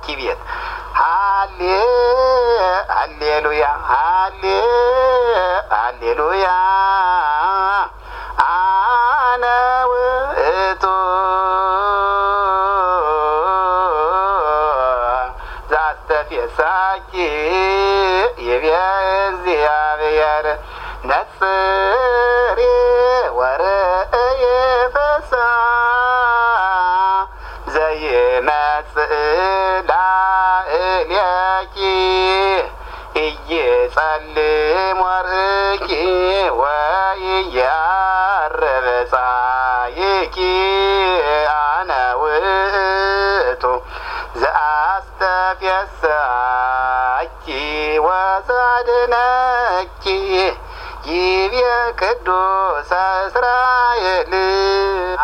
ቤት ሃሌሉያ ሃሌሉያ አነ ውእቱ ዛስተፌሳኪ እግዚአብሔር ነጽሬ ወርእየ ፈስሐ ዘይመጽእ ላዕሌኪ ኢይጸልም ወርኪ ወኢያዕርብ ፀሐይኪ አነ ውእቱ ዘአስተፌስሐኪ ወዛድነኪ ይቤ ቅዱስ